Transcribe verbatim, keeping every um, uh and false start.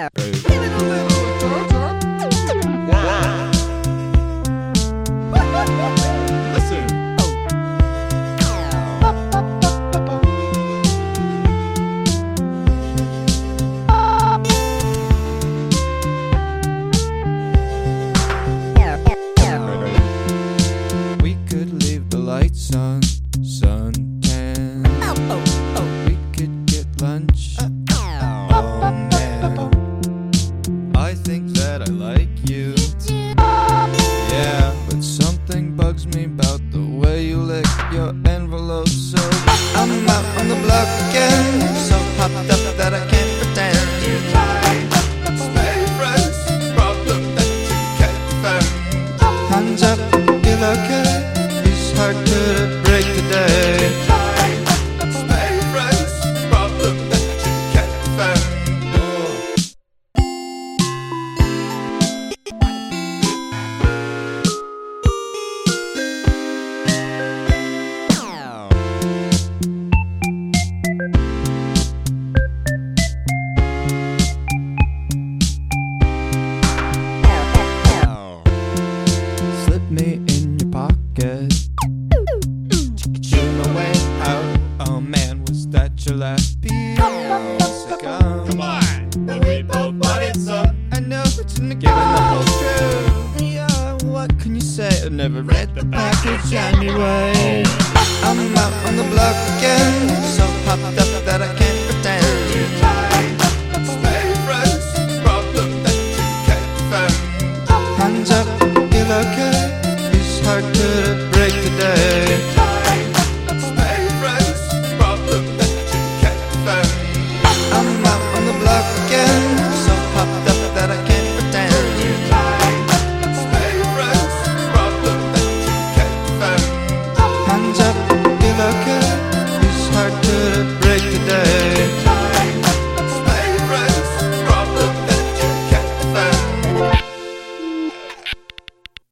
We could leave the lights on, suntan. We could get lunch. Oh man, I think that I like you. Yeah, but something bugs me about the way you lick your envelope. So I'm out on the block again, so hopped up that I can't pretend. Stay friends, problem that you can't defend. Hands up, feel okay. It's hard to break the day. Stay friends, problem that you can't defend. Slip me in your pocket. Chew my way out. Oh man, was that your last piece of gum? Come on, but we both wanted some. I know it's in the given the whole truth. Yeah, what can you say? I never read the package anyway. I'm out on the block again, so hopped up that I can't pretend. Stay friends, problem that you can't defend. Hands up, feel okay. It's hard to break the day. Stay friends, problem that you can't defend. I'm out on the block again,